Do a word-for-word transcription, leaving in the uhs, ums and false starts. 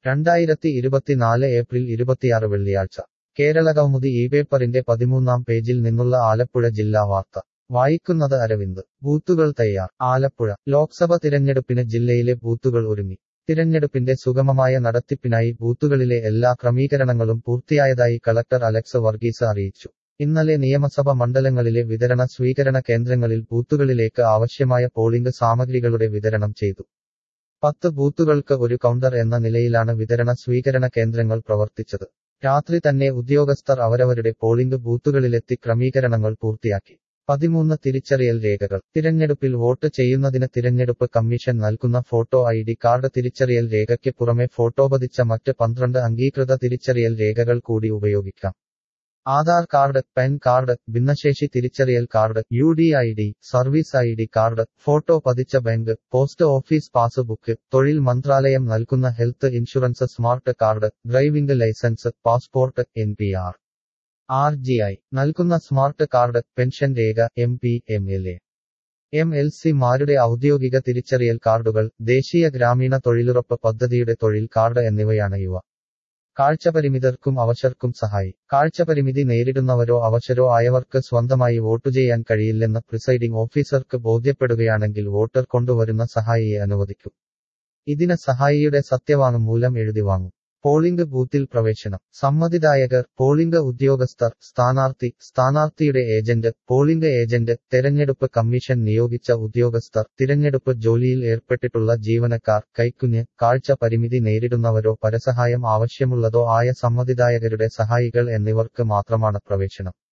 രണ്ടായിരത്തി ഇരുപത്തിനാല് ഏപ്രിൽ ഇരുപത്തിയാറ് വെള്ളിയാഴ്ച കേരളകൗമുദി ഈ പേപ്പറിന്റെ പതിമൂന്നാം പേജിൽ നിന്നുള്ള ആലപ്പുഴ ജില്ലാ വാർത്ത വായിക്കുന്നത് അരവിന്ദ്. ബൂത്തുകൾ തയ്യാർ. ആലപ്പുഴ ലോക്സഭ തിരഞ്ഞെടുപ്പിന് ജില്ലയിലെ ബൂത്തുകൾ ഒരുങ്ങി. തിരഞ്ഞെടുപ്പിന്റെ സുഗമമായ നടത്തിപ്പിനായി ബൂത്തുകളിലെ എല്ലാ ക്രമീകരണങ്ങളും പൂർത്തിയായതായി കളക്ടർ അലക്സ് വർഗീസ് അറിയിച്ചു. ഇന്നലെ നിയമസഭ മണ്ഡലങ്ങളിലെ വിതരണ സ്വീകരണ കേന്ദ്രങ്ങളിൽ ബൂത്തുകളിലേക്ക് ആവശ്യമായ പോളിംഗ് സാമഗ്രികളുടെ വിതരണം ചെയ്തു. പത്ത് ബൂത്തുകൾക്ക് ഒരു കൗണ്ടർ എന്ന നിലയിലാണ് വിതരണ സ്വീകരണ കേന്ദ്രങ്ങൾ പ്രവർത്തിച്ചത്. രാത്രി തന്നെ ഉദ്യോഗസ്ഥർ അവരവരുടെ പോളിംഗ് ബൂത്തുകളിലെത്തി ക്രമീകരണങ്ങൾ പൂർത്തിയാക്കി. പതിമൂന്ന് തിരിച്ചറിയൽ രേഖകൾ. തിരഞ്ഞെടുപ്പിൽ വോട്ട് ചെയ്യുന്നതിന് തിരഞ്ഞെടുപ്പ് കമ്മീഷൻ നൽകുന്ന ഫോട്ടോ ഐ ഡി കാർഡ് തിരിച്ചറിയൽ രേഖയ്ക്ക് പുറമെ ഫോട്ടോ പതിച്ച മറ്റ് പന്ത്രണ്ട് അംഗീകൃത തിരിച്ചറിയൽ രേഖകൾ കൂടി ഉപയോഗിക്കാം. ആധാർ കാർഡ്, പാൻ കാർഡ്, ഭിന്നശേഷി തിരിച്ചറിയൽ card, U D I D, service I D card, photo പതിച്ച ബാങ്ക്, പോസ്റ്റ് ഓഫീസ് പാസ്ബുക്ക്, തൊഴിൽ മന്ത്രാലയം നൽകുന്ന health insurance smart card, driving licence, passport, N P R, R G I നൽകുന്ന സ്മാർട്ട് കാർഡ്, പെൻഷൻ രേഖ, M P, M L A, M L C മാരുടെ ഔദ്യോഗിക തിരിച്ചറിയൽ കാർഡുകൾ, ദേശീയ ഗ്രാമീണ തൊഴിലുറപ്പ് പദ്ധതിയുടെ തൊഴിൽ കാർഡ് എന്നിവയാണ് ഇവ. കാഴ്ചപരിമിതർക്കും അവശർക്കും സഹായി. കാഴ്ചപരിമിതി നേരിടുന്നവരോ അവശരോ ആയവർക്ക് സ്വന്തമായി വോട്ടു ചെയ്യാൻ കഴിയില്ലെന്ന് പ്രിസൈഡിംഗ് ഓഫീസർക്ക് ബോധ്യപ്പെടുകയാണെങ്കിൽ വോട്ടർ കൊണ്ടുവരുന്ന സഹായിയെ അനുവദിക്കും. ഇതിന് സഹായിയുടെ സത്യവാങ്മൂലം എഴുതി വാങ്ങും. പോളിംഗ് ബൂത്തിൽ പ്രവേശനം. സമ്മതിദായകർ, പോളിംഗ് ഉദ്യോഗസ്ഥർ, സ്ഥാനാർത്ഥി, സ്ഥാനാർത്ഥിയുടെ ഏജന്റ്, പോളിംഗ് ഏജന്റ്, തെരഞ്ഞെടുപ്പ് കമ്മീഷൻ നിയോഗിച്ച ഉദ്യോഗസ്ഥർ, തിരഞ്ഞെടുപ്പ് ജോലിയിൽ ഏർപ്പെട്ടിട്ടുള്ള ജീവനക്കാർ, കൈക്കുഞ്ഞ്, കാഴ്ച പരിമിതി നേരിടുന്നവരോ പരസഹായം ആവശ്യമുള്ളതോ ആയ സമ്മതിദായകരുടെ സഹായികൾ എന്നിവർക്ക് മാത്രമാണ് പ്രവേശനം.